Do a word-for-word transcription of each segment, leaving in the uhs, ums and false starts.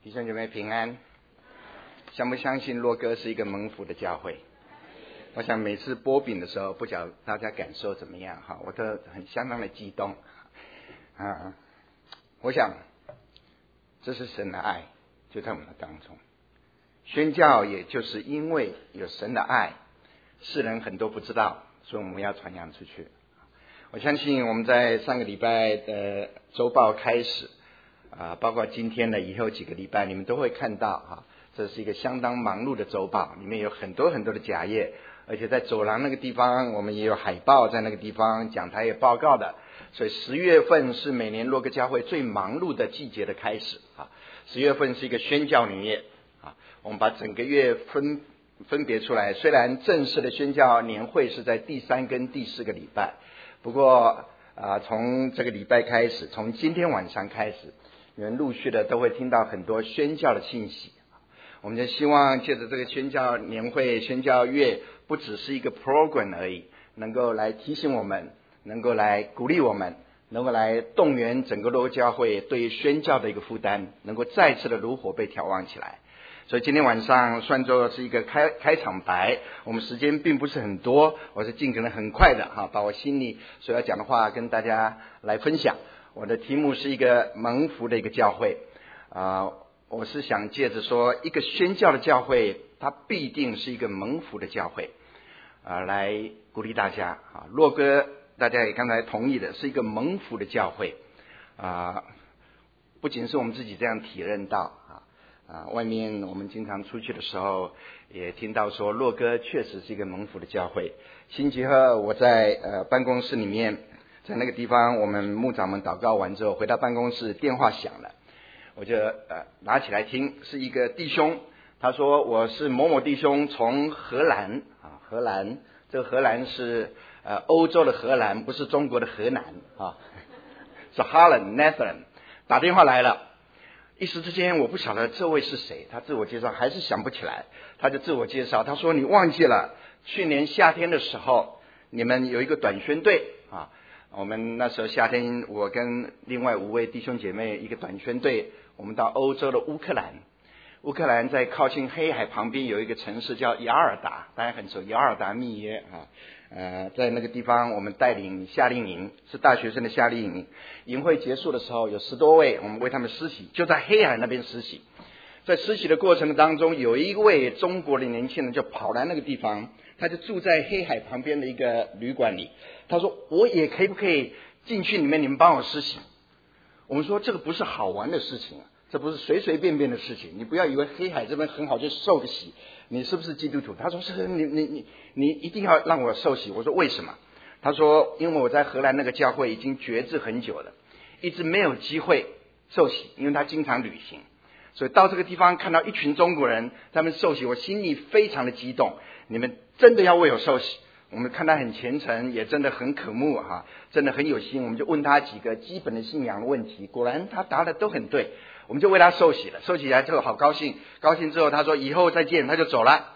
弟兄姐妹平安，相不相信洛哥是一个蒙福的教会？我想每次播饼的时候，不晓得大家感受怎么样哈，我都很相当的激动啊！我想这是神的爱就在我们的当中，宣教也就是因为有神的爱，世人很多不知道，所以我们要传扬出去。我相信我们在上个礼拜的周报开始啊，包括今天的以后几个礼拜，你们都会看到哈，这是一个相当忙碌的周报，里面有很多很多的夹页，而且在走廊那个地方，我们也有海报在那个地方，讲台也报告的，所以十月份是每年洛哥教会最忙碌的季节的开始啊。十月份是一个宣教年月啊，我们把整个月分分别出来，虽然正式的宣教年会是在第三跟第四个礼拜，不过啊，从这个礼拜开始，从今天晚上开始，你们陆续的都会听到很多宣教的信息。我们就希望借着这个宣教年会、宣教月，不只是一个 program 而已，能够来提醒我们，能够来鼓励我们，能够来动员整个洛哥教会对于宣教的一个负担，能够再次的炉火被挑旺起来。所以今天晚上算作是一个开开场白，我们时间并不是很多，我是尽可能很快的哈，把我心里所要讲的话跟大家来分享。我的题目是一个蒙福的一个教会啊、呃，我是想借着说一个宣教的教会，它必定是一个蒙福的教会啊、呃，来鼓励大家啊。洛哥大家也刚才同意的，是一个蒙福的教会啊、呃，不仅是我们自己这样体认到啊。啊，外面我们经常出去的时候，也听到说洛哥确实是一个蒙福的教会。星期二我在呃办公室里面，在那个地方，我们牧长们祷告完之后，回到办公室，电话响了，我就呃拿起来听，是一个弟兄，他说我是某某弟兄，从荷兰啊，荷兰，这个荷兰是呃欧洲的荷兰，不是中国的河南啊，是 Holland Netherlands， 打电话来了。一时之间我不晓得这位是谁，他自我介绍还是想不起来，他就自我介绍，他说你忘记了去年夏天的时候你们有一个短宣队啊，我们那时候夏天我跟另外五位弟兄姐妹一个短宣队，我们到欧洲的乌克兰，乌克兰在靠近黑海旁边有一个城市叫雅尔达，大家很熟，雅尔达密约啊。呃，在那个地方我们带领夏令营，是大学生的夏令营，营会结束的时候有十多位，我们为他们施洗，就在黑海那边施洗。在施洗的过程当中，有一位中国的年轻人就跑来那个地方，他就住在黑海旁边的一个旅馆里，他说我也可以不可以进去里面，你们帮我施洗。我们说这个不是好玩的事情，这不是随随便便的事情，你不要以为黑海这边很好就受个洗，你是不是基督徒？他说是，你你你你一定要让我受洗。我说为什么？他说因为我在荷兰那个教会已经决志很久了，一直没有机会受洗，因为他经常旅行，所以到这个地方看到一群中国人他们受洗，我心里非常的激动，你们真的要为我受洗。我们看他很虔诚，也真的很渴慕哈，真的很有心，我们就问他几个基本的信仰的问题，果然他答的都很对，我们就为他受洗了。受洗来之后好高兴，高兴之后他说以后再见，他就走了。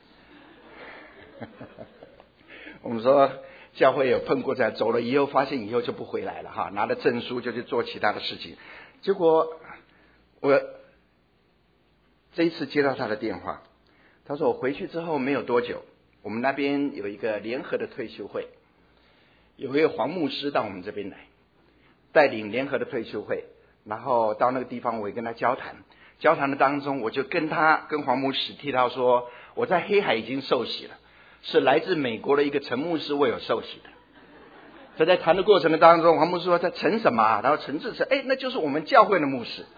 我们说教会有碰过在走了以后，发现以后就不回来了哈，拿了证书就去做其他的事情。结果我这一次接到他的电话，他说我回去之后没有多久，我们那边有一个联合的退休会，有一位黄牧师到我们这边来带领联合的退休会，然后到那个地方我也跟他交谈，交谈的当中我就跟他跟黄牧师提到说我在黑海已经受洗了，是来自美国的一个陈牧师为我受洗的。所以在谈的过程的当中，黄牧师说他陈什么、啊、然后陈志成，哎，那就是我们教会的牧师。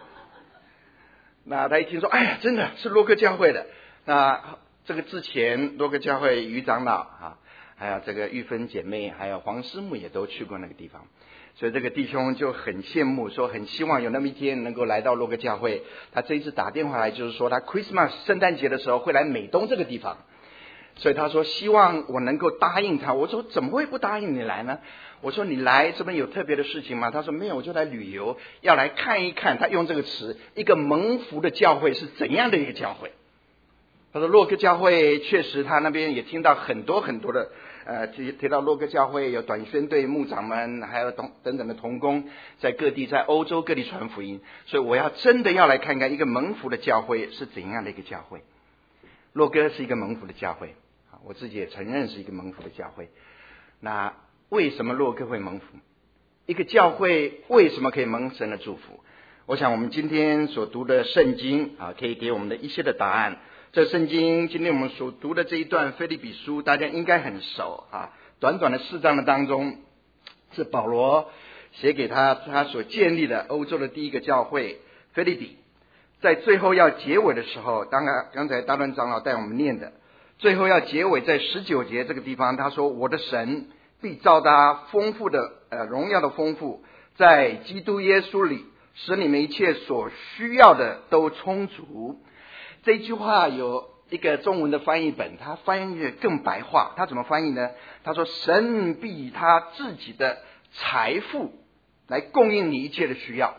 那他一听说哎呀真的是洛哥教会的，那这个之前洛哥教会于长老啊，还有这个玉芬姐妹还有黄师母也都去过那个地方，所以这个弟兄就很羡慕，说很希望有那么一天能够来到洛哥教会。他这一次打电话来就是说他 Christmas 圣诞节的时候会来美东这个地方，所以他说希望我能够答应他。我说怎么会不答应你来呢？我说你来这边有特别的事情吗？他说没有，我就来旅游，要来看一看，他用这个词，一个蒙福的教会是怎样的一个教会。他说洛哥教会确实他那边也听到很多很多的呃提提到洛哥教会有短宣队牧长们，还有等等等的同工，在各地，在欧洲各地传福音。所以我要真的要来看看一个蒙福的教会是怎样的一个教会。洛哥是一个蒙福的教会，我自己也承认是一个蒙福的教会。那为什么洛哥会蒙福？一个教会为什么可以蒙神的祝福？我想我们今天所读的圣经啊，可以给我们的一些的答案。这圣经今天我们所读的这一段腓立比书，大家应该很熟啊。短短的四章的当中，是保罗写给他他所建立的欧洲的第一个教会腓立比。在最后要结尾的时候，当然刚才大段长老带我们念的，最后要结尾在十九节这个地方，他说：“我的神必照他丰富的呃荣耀的丰富，在基督耶稣里，使你们一切所需要的都充足。”这句话有一个中文的翻译本，他翻译的更白话。他怎么翻译呢？他说：“神必以他自己的财富来供应你一切的需要。”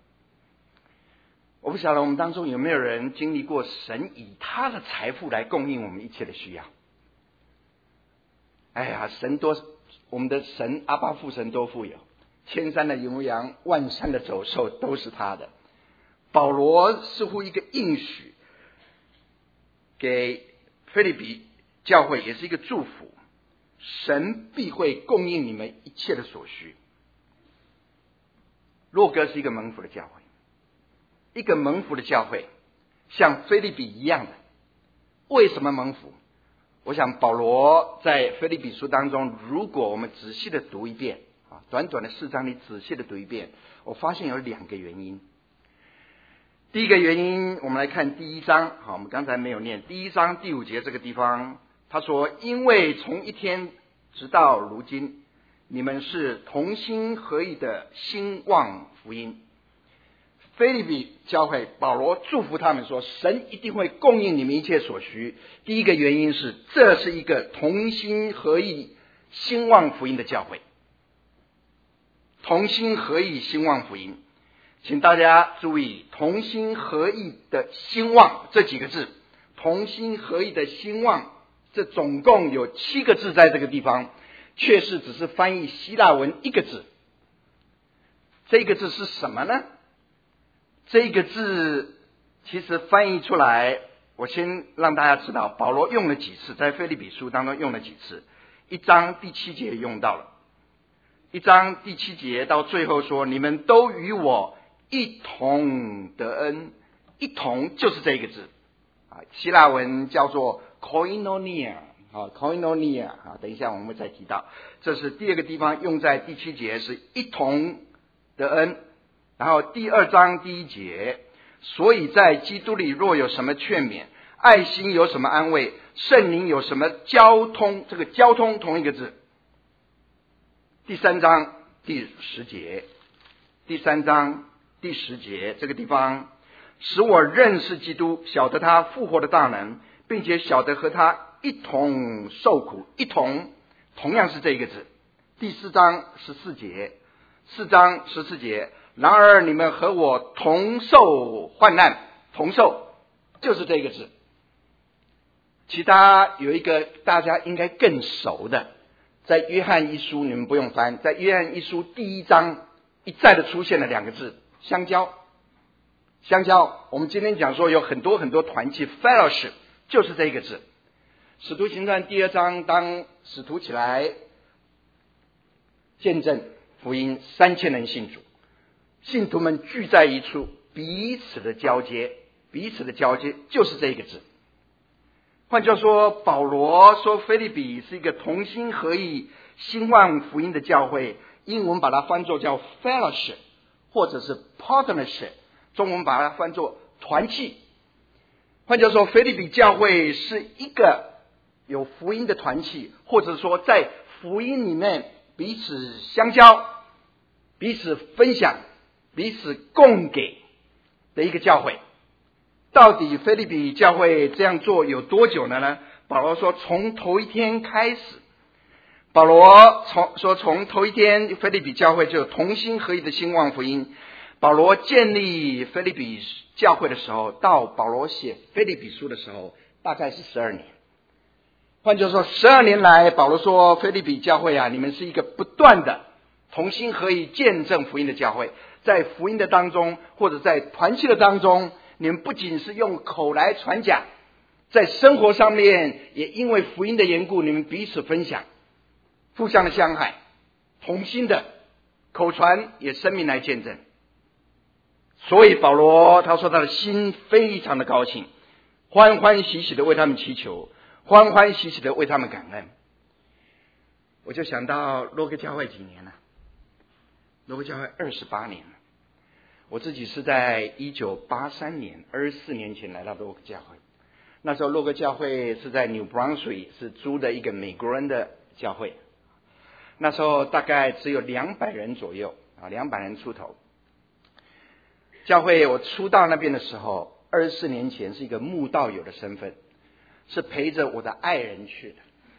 我不晓得我们当中有没有人经历过神以他的财富来供应我们一切的需要。哎呀，神多，我们的神阿爸父神多富有，千山的牛羊，万山的走兽都是他的。保罗似乎一个应许给腓立比教会，也是一个祝福，神必会供应你们一切的所需。洛哥是一个蒙福的教会，一个蒙福的教会像腓立比一样的。为什么蒙福？我想保罗在腓立比书当中，如果我们仔细的读一遍啊，短短的四章里仔细的读一遍，我发现有两个原因。第一个原因，我们来看第一章，好，我们刚才没有念第一章第五节这个地方，他说：“因为从一天直到如今，你们是同心合意的兴旺福音。”腓立比教会，保罗祝福他们说，神一定会供应你们一切所需。第一个原因是，这是一个同心合意兴旺福音的教会。同心合意兴旺福音，请大家注意，同心合意的兴旺这几个字，同心合意的兴旺，这总共有七个字在这个地方，却是只是翻译希腊文一个字。这个字是什么呢？这个字其实翻译出来，我先让大家知道，保罗用了几次，在腓立比书当中用了几次。一章第七节用到了，一章第七节到最后说，你们都与我一同得恩，一同就是这个字啊，希腊文叫做 koinonia 啊 koinonia 啊，等一下我们会再提到。这是第二个地方用在第七节，是一同得恩。然后第二章第一节，所以在基督里若有什么劝勉，爱心有什么安慰，圣灵有什么交通，这个交通同一个字。第三章第十节，第三章第十节这个地方，使我认识基督，晓得他复活的大能，并且晓得和他一同受苦，一同同样是这个字。第四章十四节，四章十四节，然而你们和我同受患难，同受就是这个字。其他有一个大家应该更熟的，在约翰一书，你们不用翻，在约翰一书第一章一再的出现了两个字，相交。相交，我们今天讲说有很多很多团契 fellowship， 就是这个字。使徒行传第二章，当使徒起来见证福音，三千人信主，信徒们聚在一处，彼此的交接，彼此的交接就是这个字。换句话说，保罗说腓立比是一个同心合意兴旺福音的教会，英文把它翻作叫 fellowship 或者是 partnership， 中文把它翻作团契。换句话说，腓立比教会是一个有福音的团契，或者说在福音里面彼此相交，彼此分享，彼此共给的一个教会。到底腓立比教会这样做有多久了呢？保罗说从头一天开始，保罗从说从头一天腓立比教会就有同心合意的兴旺福音。保罗建立腓立比教会的时候，到保罗写腓立比书的时候，大概是十二年。 换句话说，十二年来，保罗说腓立比教会啊，你们是一个不断的同心合意见证福音的教会。在福音的当中，或者在团契的当中，你们不仅是用口来传讲，在生活上面也因为福音的缘故，你们彼此分享，互相的相爱，同心的口传也生命来见证。所以保罗他说他的心非常的高兴，欢欢喜喜的为他们祈求，欢欢喜喜的为他们感恩。我就想到洛克教会几年了，洛克教会二十八年了。我自己是在一九八三年二十四年前来到洛克教会，那时候洛克教会是在 New Brunswick 是租的一个美国人的教会，那时候大概只有两百人左右啊，两百人出头。教会我初到那边的时候，二十四年前是一个慕道友的身份，是陪着我的爱人去的。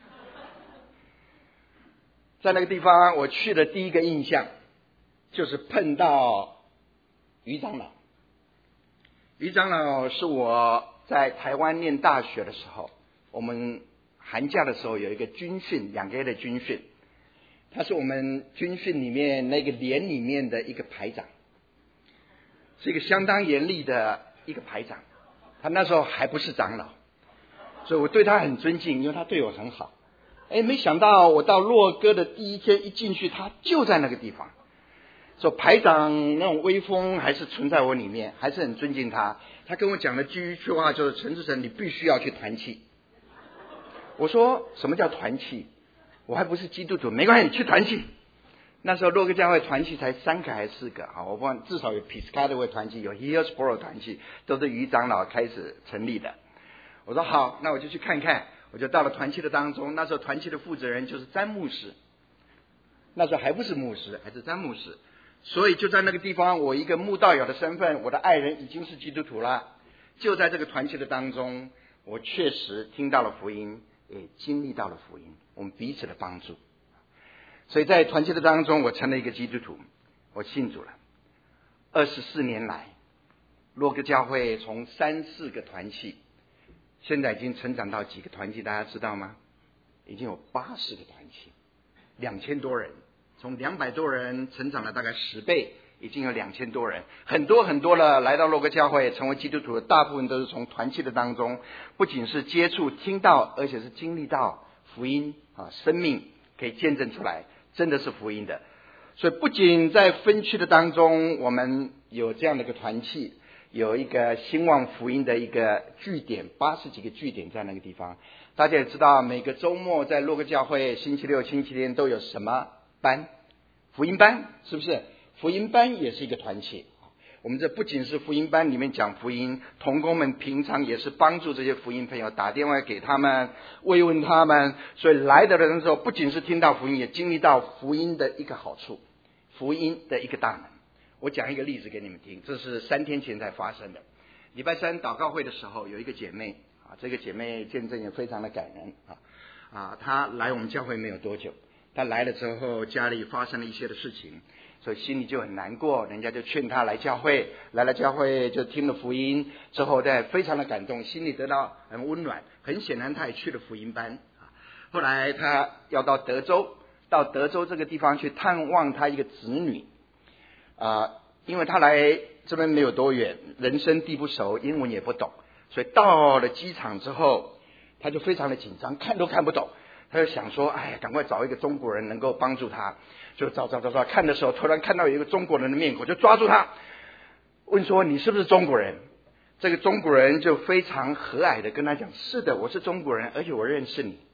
在那个地方我去的第一个印象就是碰到于长老。于长老是我在台湾念大学的时候，我们寒假的时候有一个军训，两个月的军训，他是我们军训里面那个连里面的一个排长，是一个相当严厉的一个排长。他那时候还不是长老，所以我对他很尊敬，因为他对我很好。哎，没想到我到洛哥的第一天一进去，他就在那个地方。说排长那种威风还是存在我里面，还是很尊敬他。他跟我讲的第一句话就是：陈志成，你必须要去团契。我说什么叫团契？我还不是基督徒，没关系，你去团契。那时候洛克教会团契才三个还是四个啊？我忘，至少有 Piscataway 团契，有 Hillsboro 团契，都是于长老开始成立的。我说好，那我就去看看。我就到了团契的当中，那时候团契的负责人就是詹牧师，那时候还不是牧师，还是詹牧师。所以就在那个地方，我一个慕道友的身份，我的爱人已经是基督徒了。就在这个团契的当中，我确实听到了福音，也经历到了福音，我们彼此的帮助。所以在团契的当中，我成了一个基督徒，我信主了。二十四年来，洛克教会从三四个团契，现在已经成长到几个团契，大家知道吗？已经有八十个团契，两千多人，从两百多人成长了大概十倍，已经有两千多人，很多很多了。来到洛克教会成为基督徒的，大部分都是从团契的当中，不仅是接触听到，而且是经历到福音啊，生命可以见证出来，真的是福音的。所以不仅在分区的当中，我们有这样的一个团契，有一个兴旺福音的一个据点，八十几个据点在那个地方。大家也知道，每个周末在洛克教会星期六星期天都有什么班？福音班，是不是？福音班也是一个团契。我们这不仅是福音班里面讲福音，同工们平常也是帮助这些福音朋友，打电话给他们，慰问他们。所以来的人的时候，不仅是听到福音，也经历到福音的一个好处，福音的一个大门。我讲一个例子给你们听，这是三天前才发生的。礼拜三祷告会的时候，有一个姐妹啊，这个姐妹见证也非常的感人啊啊，她来我们教会没有多久，她来了之后，家里发生了一些的事情，所以心里就很难过，人家就劝她来教会，来了教会就听了福音之后，再非常的感动，心里得到很温暖。很显然，她也去了福音班啊。后来她要到德州，到德州这个地方去探望她一个子女。啊，因为他来这边没有多远，人生地不熟，英文也不懂，所以到了机场之后，他就非常的紧张，看都看不懂。他就想说，哎呀，赶快找一个中国人能够帮助他。就找找找找，看的时候突然看到有一个中国人的面孔，就抓住他，问说你是不是中国人？这个中国人就非常和蔼的跟他讲，是的，我是中国人，而且我认识你。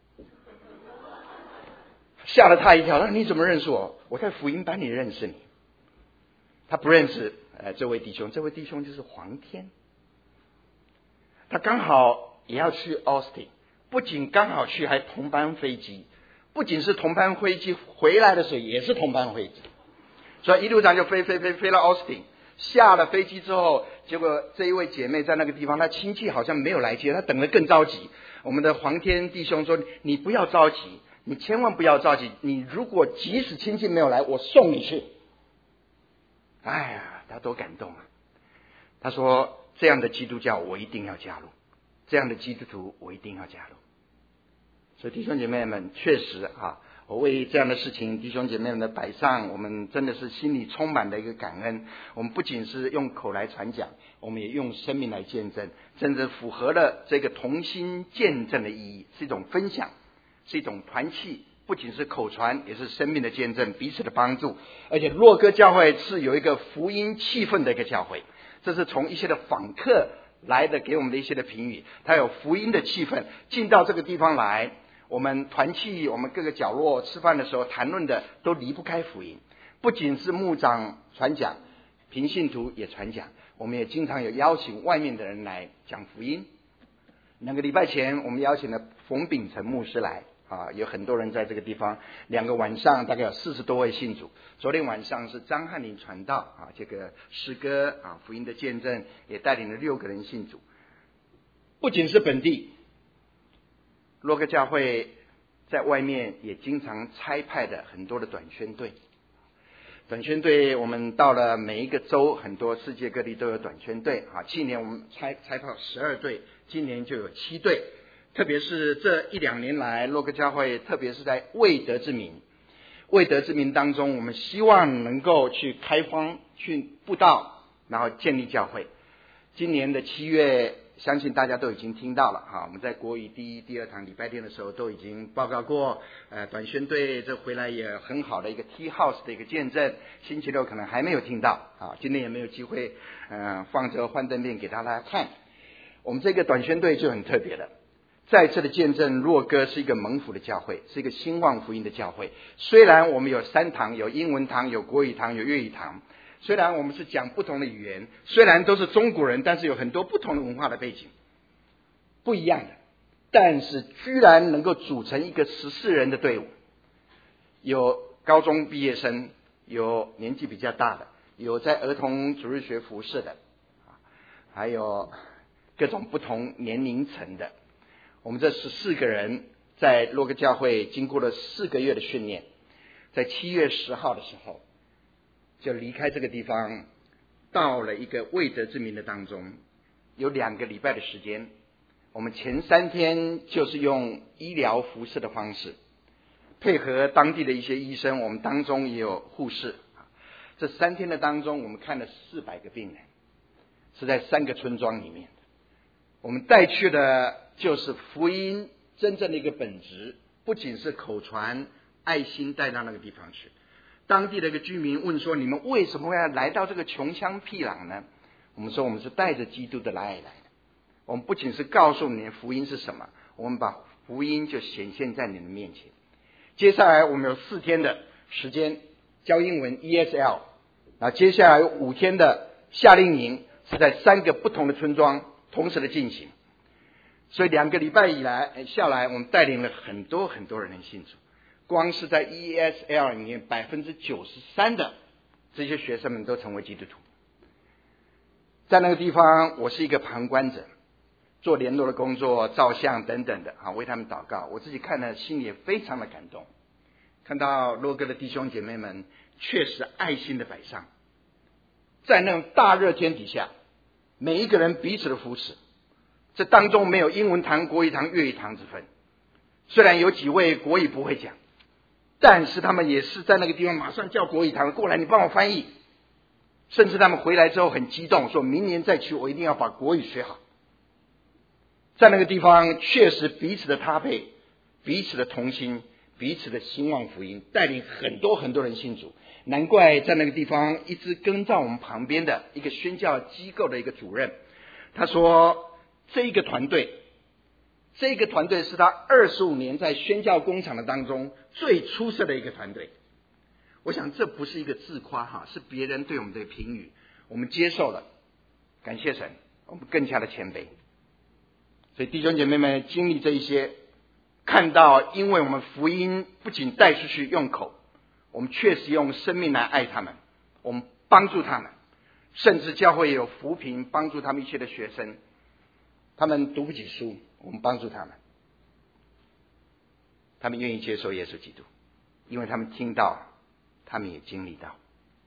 吓了他一跳，他说你怎么认识我？我在福音班里认识你。他不认识呃这位弟兄，这位弟兄就是黄天。他刚好也要去 Austin， 不仅刚好去，还同班飞机，不仅是同班飞机，回来的时候也是同班飞机，所以一路上就飞飞飞飞到 Austin。下了飞机之后，结果这一位姐妹在那个地方，她亲戚好像没有来接，她等得更着急。我们的黄天弟兄说：“你不要着急，你千万不要着急，你如果即使亲戚没有来，我送你去。”哎呀，他多感动啊！他说：“这样的基督教我一定要加入，这样的基督徒我一定要加入。” 所以弟兄姐妹们，确实啊，我为这样的事情弟兄姐妹们的摆上，我们真的是心里充满了一个感恩。我们不仅是用口来传讲，我们也用生命来见证，真的符合了这个同心见证的意义，是一种分享，是一种团契，不仅是口传，也是生命的见证，彼此的帮助。而且洛哥教会是有一个福音气氛的一个教会，这是从一些的访客来的给我们的一些的评语，它有福音的气氛，进到这个地方来，我们团契，我们各个角落吃饭的时候谈论的都离不开福音，不仅是牧长传讲，平信徒也传讲，我们也经常有邀请外面的人来讲福音。两个礼拜前我们邀请了冯秉成牧师来啊，有很多人在这个地方，两个晚上大概有四十多位信主。昨天晚上是张翰林传道啊，这个诗歌啊福音的见证，也带领了六个人信主。不仅是本地，洛哥教会在外面也经常差派的很多的短宣队。短宣队我们到了每一个州，很多世界各地都有短宣队啊。去年我们差差派十二队，今年就有七队。特别是这一两年来，洛哥教会特别是在未得之民未得之民当中，我们希望能够去开荒，去布道，然后建立教会。今年的七月，相信大家都已经听到了哈，我们在国语第一、第二堂礼拜天的时候都已经报告过，呃，短宣队这回来也很好的一个 T House 的一个见证。星期六可能还没有听到啊，今天也没有机会，呃，放着幻灯片给大家看。我们这个短宣队就很特别的，再次的见证，洛哥是一个蒙福的教会，是一个兴旺福音的教会。虽然我们有三堂，有英文堂，有国语堂，有粤语堂。虽然我们是讲不同的语言，虽然都是中国人，但是有很多不同的文化的背景，不一样的，但是居然能够组成一个十四人的队伍，有高中毕业生，有年纪比较大的，有在儿童主日学服侍的，还有各种不同年龄层的。我们这十四个人在洛哥教会经过了四个月的训练，在七月十号的时候就离开这个地方，到了一个未得之民的当中，有两个礼拜的时间。我们前三天就是用医疗服侍的方式，配合当地的一些医生，我们当中也有护士。这三天的当中，我们看了四百个病人，是在三个村庄里面。我们带去的就是福音真正的一个本质，不仅是口传，爱心带到那个地方去。当地的一个居民问说：“你们为什么会要来到这个穷乡僻壤呢？”我们说：“我们是带着基督的爱来的。我们不仅是告诉你福音是什么，我们把福音就显现在你的面前。”接下来我们有四天的时间教英文 E S L， 然后接下来有五天的夏令营，是在三个不同的村庄同时的进行。所以两个礼拜以来下来，我们带领了很多很多人信主。光是在 E S L 里面，百分之九十三的这些学生们都成为基督徒。在那个地方，我是一个旁观者，做联络的工作、照相等等的啊，为他们祷告。我自己看了，心里也非常的感动。看到洛哥的弟兄姐妹们，确实爱心的摆上，在那种大热天底下，每一个人彼此的扶持。这当中没有英文堂、国语堂、粤语堂之分。虽然有几位国语不会讲，但是他们也是在那个地方马上叫国语堂过来，你帮我翻译。甚至他们回来之后很激动，说明年再去我一定要把国语学好。在那个地方确实彼此的搭配，彼此的同心，彼此的兴旺福音，带领很多很多人信主。难怪在那个地方一直跟在我们旁边的一个宣教机构的一个主任，他说这一个团队这个团队是他二十五年在宣教工厂的当中最出色的一个团队。我想这不是一个自夸哈，是别人对我们的评语，我们接受了，感谢神，我们更加的谦卑。所以弟兄姐妹们经历这一些，看到因为我们福音不仅带出去用口，我们确实用生命来爱他们，我们帮助他们，甚至教会也有扶贫帮助他们一些的学生，他们读不起书，我们帮助他们，他们愿意接受耶稣基督，因为他们听到，他们也经历到。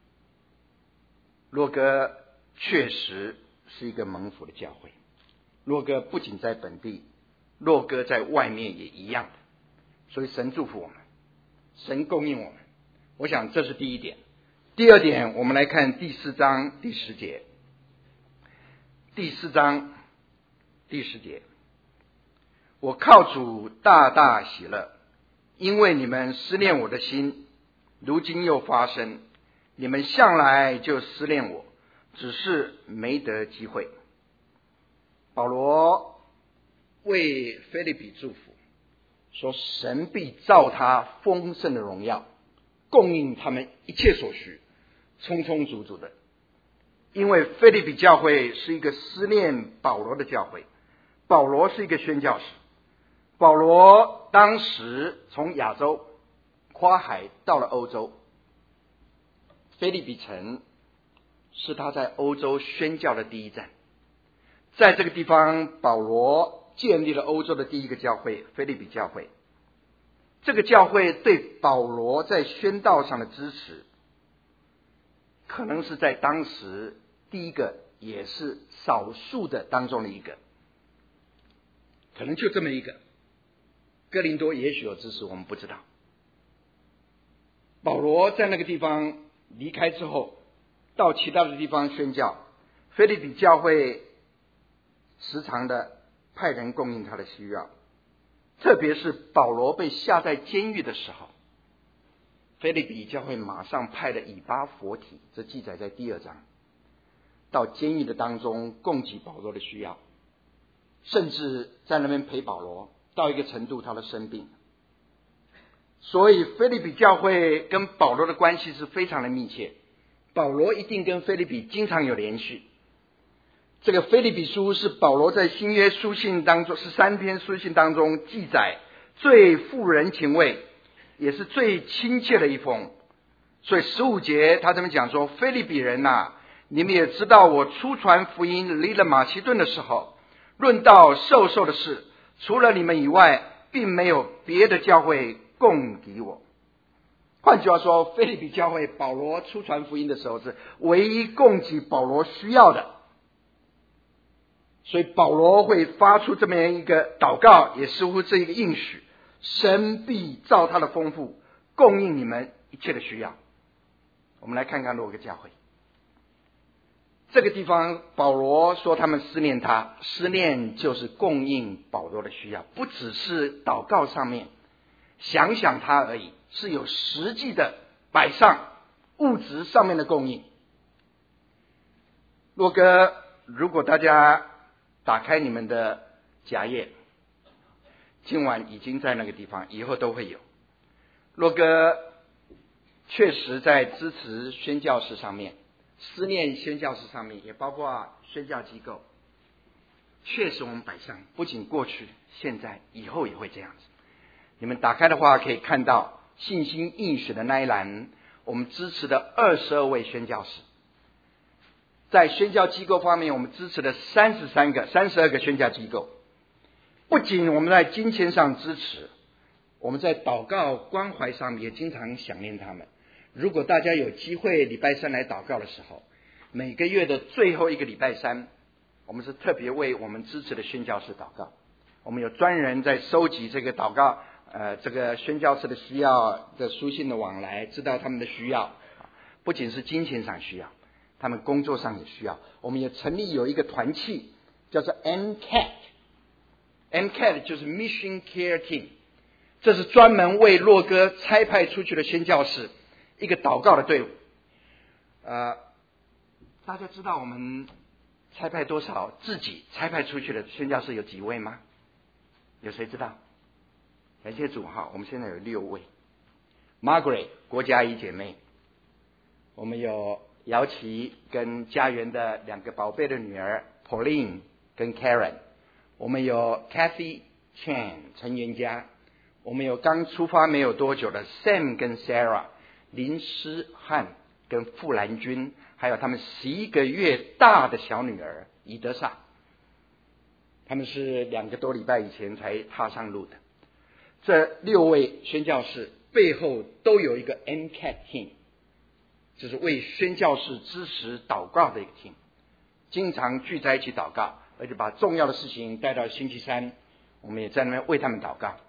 洛哥确实是一个蒙福的教会，洛哥不仅在本地，洛哥在外面也一样的。 所以神祝福我们，神供应我们。我想这是第一点。第二点，我们来看第四章第十节。第四章第十节，我靠主大大喜乐，因为你们思念我的心，如今又发生。你们向来就思念我，只是没得机会。保罗为腓立比祝福，说神必照他丰盛的荣耀，供应他们一切所需，充充足足的。因为腓立比教会是一个思念保罗的教会，保罗是一个宣教士。保罗当时从亚洲跨海到了欧洲，腓立比城是他在欧洲宣教的第一站。在这个地方，保罗建立了欧洲的第一个教会，腓立比教会。这个教会对保罗在宣道上的支持，可能是在当时第一个，也是少数的当中的一个，可能就这么一个。哥林多也许有支持，我们不知道。保罗在那个地方离开之后，到其他的地方宣教，腓立比教会时常的派人供应他的需要，特别是保罗被下在监狱的时候，腓立比教会马上派了以巴弗提，这记载在第二章，到监狱的当中供给保罗的需要，甚至在那边陪保罗，到一个程度他的生病。所以腓立比教会跟保罗的关系是非常的密切，保罗一定跟腓立比经常有联系。这个腓立比书是保罗在新约书信当中，十三篇书信当中记载最富人情味，也是最亲切的一封。所以十五节他这么讲说，腓立比人呐、啊，你们也知道我初传福音离了马其顿的时候，论到授受的事，除了你们以外，并没有别的教会供给我。换句话说，腓立比教会保罗初传福音的时候是唯一供给保罗需要的。所以保罗会发出这么样一个祷告，也似乎这一个应许，神必照他的丰富供应你们一切的需要。我们来看看罗马教会这个地方，保罗说他们思念他，思念就是供应保罗的需要，不只是祷告上面想想他而已，是有实际的摆上物质上面的供应。洛哥，如果大家打开你们的夹页，今晚已经在那个地方，以后都会有。洛哥确实在支持宣教士上面，思念宣教士上面，也包括宣教机构，确实我们摆上，不仅过去现在以后也会这样子。你们打开的话可以看到信心应许的那一栏，我们支持的二十二位宣教士。在宣教机构方面，我们支持了三十三个、三十二个宣教机构。不仅我们在金钱上支持，我们在祷告关怀上也经常想念他们。如果大家有机会礼拜三来祷告的时候，每个月的最后一个礼拜三，我们是特别为我们支持的宣教士祷告。我们有专人在收集这个祷告，呃，这个宣教士的需要的书信的往来，知道他们的需要，不仅是金钱上需要，他们工作上也需要。我们也成立有一个团契，叫做 M C A T，M C A T 就是 Mission Care Team， 这是专门为洛哥差派出去的宣教士一个祷告的队伍。呃，大家知道我们差派多少自己差派出去的宣教士有几位吗？有谁知道？感谢主哈，我们现在有六位。Margaret 郭嘉怡姐妹，我们有姚琪跟家园的两个宝贝的女儿 Pauline 跟 Karen， 我们有 Kathy Chan 陈元佳，我们有刚出发没有多久的 Sam 跟 Sarah， 林诗翰跟傅兰君，还有他们十一个月大的小女儿伊德莎，他们是两个多礼拜以前才踏上路的。这六位宣教士背后都有一个 M C A T team， 就是为宣教士支持祷告的一个 team， 经常聚在一起祷告，而且把重要的事情带到星期三，我们也在那边为他们祷告。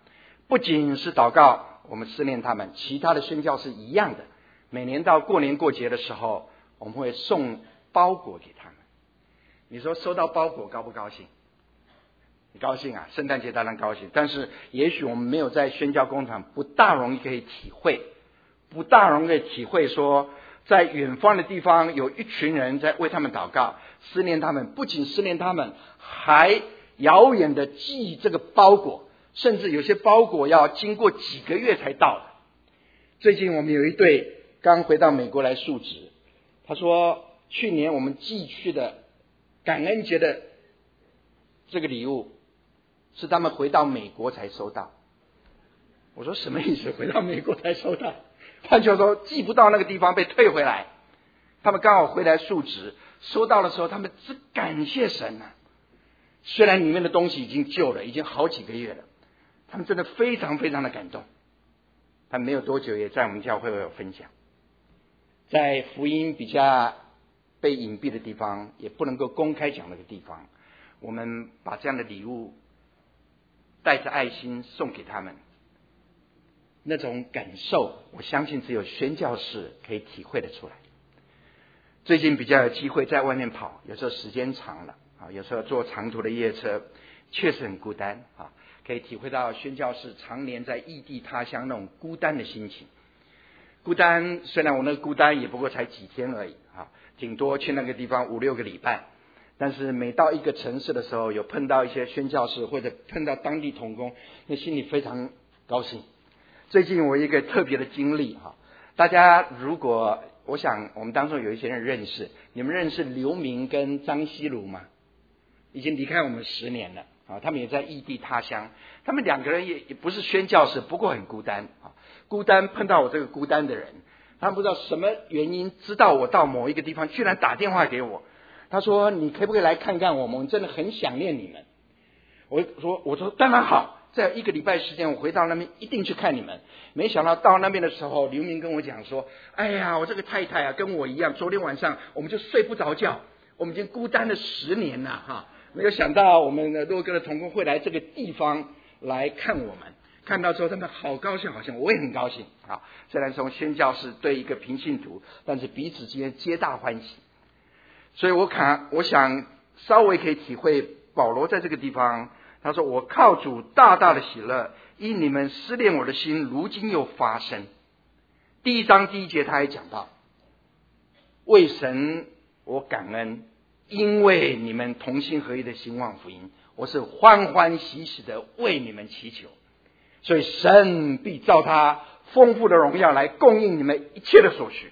不仅是祷告，我们思念他们，其他的宣教是一样的。每年到过年过节的时候，我们会送包裹给他们。你说收到包裹高不高兴？你高兴啊，圣诞节当然高兴，但是也许我们没有在宣教工厂，不大容易可以体会，不大容易可以体会说，在远方的地方有一群人在为他们祷告，思念他们，不仅思念他们，还遥远的寄这个包裹，甚至有些包裹要经过几个月才到的。最近我们有一对刚回到美国来述职，他说去年我们寄去的感恩节的这个礼物是他们回到美国才收到。我说什么意思？回到美国才收到？换句话说，寄不到那个地方被退回来，他们刚好回来述职，收到的时候他们只感谢神啊。虽然里面的东西已经旧了，已经好几个月了，他们真的非常非常的感动。他们没有多久也在我们教会有分享，在福音比较被隐蔽的地方，也不能够公开讲那个地方，我们把这样的礼物带着爱心送给他们，那种感受我相信只有宣教士可以体会得出来。最近比较有机会在外面跑，有时候时间长了啊，有时候坐长途的夜车，确实很孤单啊，可以体会到宣教士常年在异地他乡那种孤单的心情。孤单，虽然我那个孤单也不过才几天而已啊，顶多去那个地方五六个礼拜，但是每到一个城市的时候，有碰到一些宣教士或者碰到当地同工，那心里非常高兴。最近我一个特别的经历哈，大家如果我想我们当中有一些人认识，你们认识刘明跟张西鲁吗？已经离开我们十年了啊，他们也在异地他乡，他们两个人也也不是宣教士，不过很孤单啊，孤单碰到我这个孤单的人，他们不知道什么原因知道我到某一个地方，居然打电话给我，他说你可不可以来看看我们，我们真的很想念你们。我说我说当然好，在一个礼拜时间我回到那边一定去看你们。没想到到那边的时候，刘明跟我讲说，哎呀，我这个太太啊跟我一样，昨天晚上我们就睡不着觉，我们已经孤单了十年了哈，没有想到我们的洛哥的同工会来这个地方来看我们，看到之后他们好高兴，好像我也很高兴啊。虽然从宣教士对一个平信徒，但是彼此之间皆大欢喜。所以我看我想稍微可以体会保罗在这个地方，他说我靠主大大的喜乐，因你们思念我的心如今又发生。第一章第一节他也讲到，为神我感恩，因为你们同心合一的兴旺福音，我是欢欢喜喜的为你们祈求，所以神必照他丰富的荣耀来供应你们一切的所需。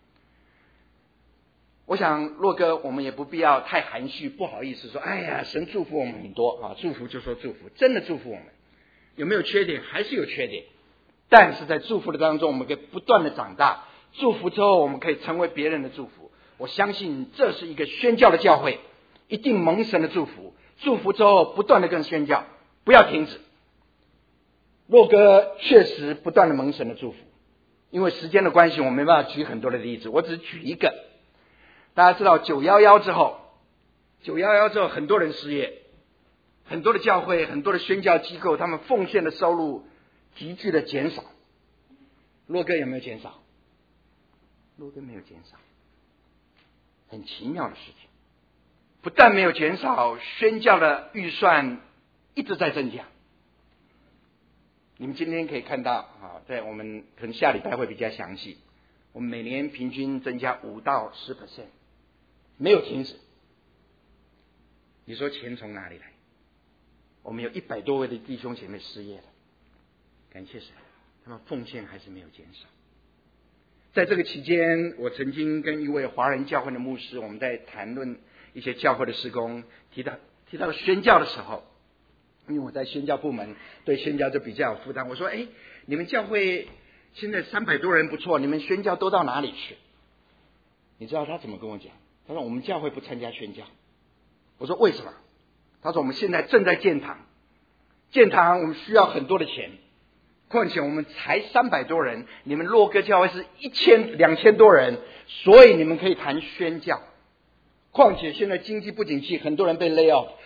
我想洛哥我们也不必要太含蓄，不好意思说哎呀神祝福我们很多啊，祝福就说祝福，真的祝福我们，有没有缺点？还是有缺点，但是在祝福的当中我们可以不断的长大，祝福之后我们可以成为别人的祝福。我相信这是一个宣教的教会，一定蒙神的祝福，祝福之后不断的跟宣教，不要停止。洛哥确实不断的蒙神的祝福，因为时间的关系我没办法举很多的例子，我只举一个。大家知道九一一之后，九一一之后很多人失业，很多的教会，很多的宣教机构，他们奉献的收入急剧的减少。洛哥有没有减少？洛哥没有减少，很奇妙的事情。不但没有减少，宣教的预算一直在增加。你们今天可以看到啊，在我们可能下礼拜会比较详细，我们每年平均增加五到十 percent， 没有停止。你说钱从哪里来？我们有一百多位的弟兄姐妹失业了，感谢神，他们奉献还是没有减少。在这个期间，我曾经跟一位华人教会的牧师，我们在谈论一些教会的事工，提到提到宣教的时候，因为我在宣教部门，对宣教就比较有负担。我说：“哎，你们教会现在三百多人不错，你们宣教都到哪里去？”你知道他怎么跟我讲？他说：“我们教会不参加宣教。”我说：“为什么？”他说：“我们现在正在建堂，建堂我们需要很多的钱。况且我们才三百多人，你们洛哥教会是一千两千多人，所以你们可以谈宣教。况且现在经济不景气，很多人被 lay off，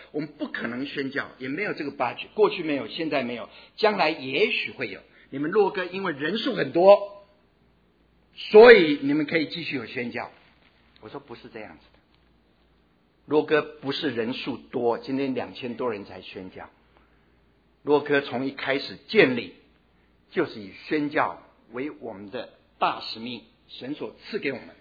我们不可能宣教，也没有这个 budget， 过去没有，现在没有，将来也许会有。你们洛哥因为人数很多，所以你们可以继续有宣教。我说不是这样子的，洛哥不是人数多，今天两千多人才宣教。洛哥从一开始建立就是以宣教为我们的大使命，神所赐给我们的。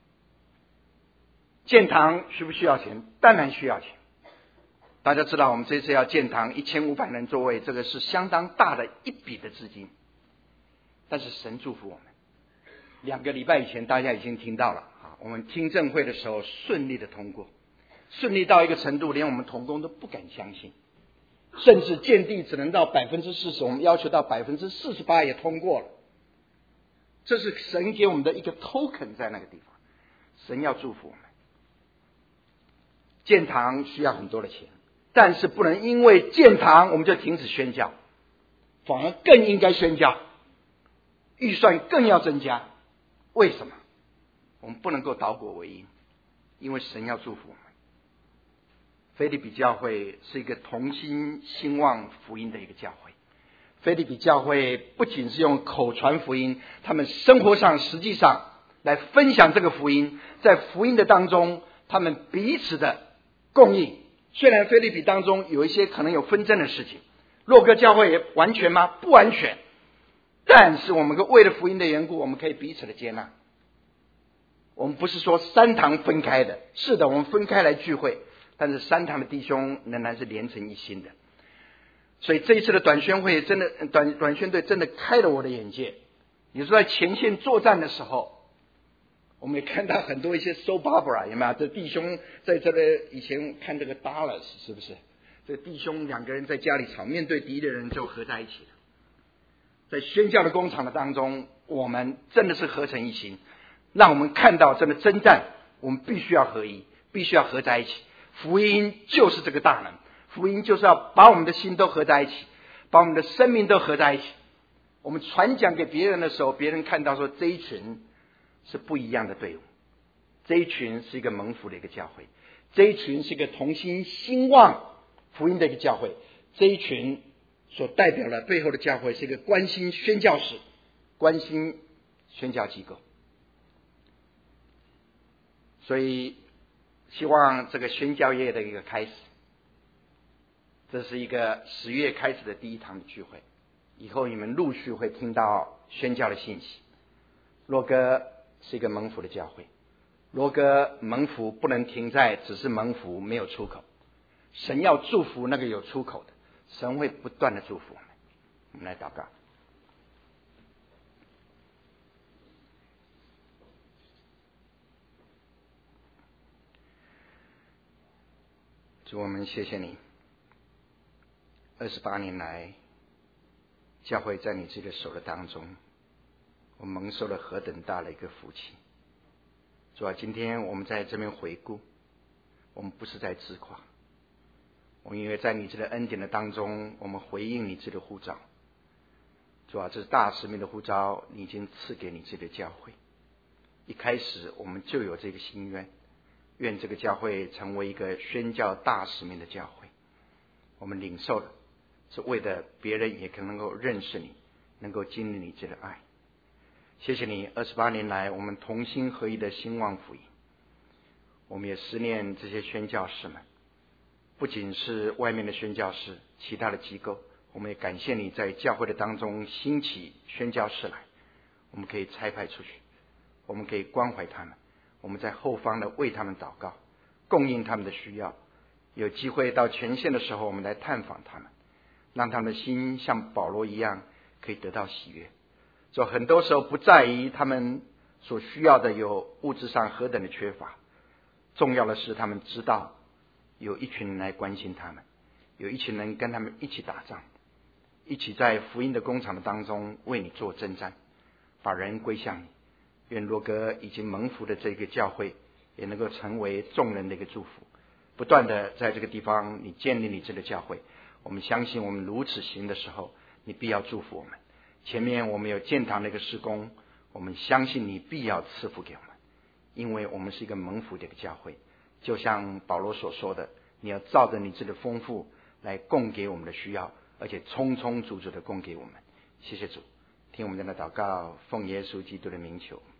建堂需不需要钱？当然需要钱。大家知道我们这次要建堂一千五百人座位，这个是相当大的一笔的资金，但是神祝福我们。两个礼拜以前大家已经听到了啊，我们听证会的时候顺利的通过，顺利到一个程度连我们同工都不敢相信，甚至建地只能到百分之四十，我们要求到百分之四十八也通过了。这是神给我们的一个 token 在那个地方，神要祝福我们。建堂需要很多的钱，但是不能因为建堂我们就停止宣教，反而更应该宣教，预算更要增加。为什么？我们不能够倒果为因，因为神要祝福我们。腓立比教会是一个同心兴旺福音的一个教会。腓立比教会不仅是用口传福音，他们生活上实际上来分享这个福音，在福音的当中他们彼此的供应。虽然腓立比当中有一些可能有纷争的事情，洛哥教会也完全吗？不完全，但是我们为了福音的缘故，我们可以彼此的接纳。我们不是说三堂分开的，是的，我们分开来聚会，但是三堂的弟兄仍然是连成一心的。所以这一次的短宣会真的短短宣队真的开了我的眼界。你说在前线作战的时候，我们也看到很多一些 soap opera， 有没有？这弟兄在这个以前看这个 Dallas 是不是？这弟兄两个人在家里吵，面对敌的人就合在一起了。在宣教的工厂的当中，我们真的是合成一心，让我们看到真的征战，我们必须要合一，必须要合在一起。福音就是这个大能，福音就是要把我们的心都合在一起，把我们的生命都合在一起。我们传讲给别人的时候，别人看到说这一群是不一样的队伍，这一群是一个蒙福的一个教会，这一群是一个同心兴旺福音的一个教会，这一群所代表的背后的教会是一个关心宣教士、关心宣教机构。所以希望这个宣教业的一个开始，这是一个十月开始的第一堂的聚会，以后你们陆续会听到宣教的信息。洛哥是一个蒙福的教会，洛哥蒙福不能停在只是蒙福没有出口，神要祝福那个有出口的，神会不断的祝福我们。我们来祷告。主，我们谢谢你，二十八年来教会在你这个手的当中，我们蒙受了何等大的一个福气。主啊，今天我们在这边回顾，我们不是在自夸，我们因为在你这个恩典的当中，我们回应你这个呼召。主啊，这是大使命的呼召，你已经赐给你这个教会。一开始我们就有这个心愿，愿这个教会成为一个宣教大使命的教会。我们领受的是为了别人也可能够认识你，能够经历你这个爱。谢谢你二十八年来我们同心合一的兴旺福音。我们也思念这些宣教士们，不仅是外面的宣教士，其他的机构，我们也感谢你在教会的当中兴起宣教士来，我们可以差派出去，我们可以关怀他们，我们在后方的为他们祷告，供应他们的需要。有机会到前线的时候，我们来探访他们，让他们的心像保罗一样可以得到喜悦。所以很多时候不在于他们所需要的有物质上何等的缺乏，重要的是他们知道有一群人来关心他们，有一群人跟他们一起打仗，一起在福音的工厂的当中为你做征战，把人归向你。愿洛哥已经蒙福的这个教会也能够成为众人的一个祝福，不断的在这个地方你建立你这个教会。我们相信我们如此行的时候，你必要祝福我们。前面我们有建堂的一个施工，我们相信你必要赐福给我们，因为我们是一个蒙福的一个教会。就像保罗所说的， 你要照着你自己的丰富来供给我们的需要，而且充充足足的供给我们。谢谢主，听我们的祷告，奉耶稣基督的名求。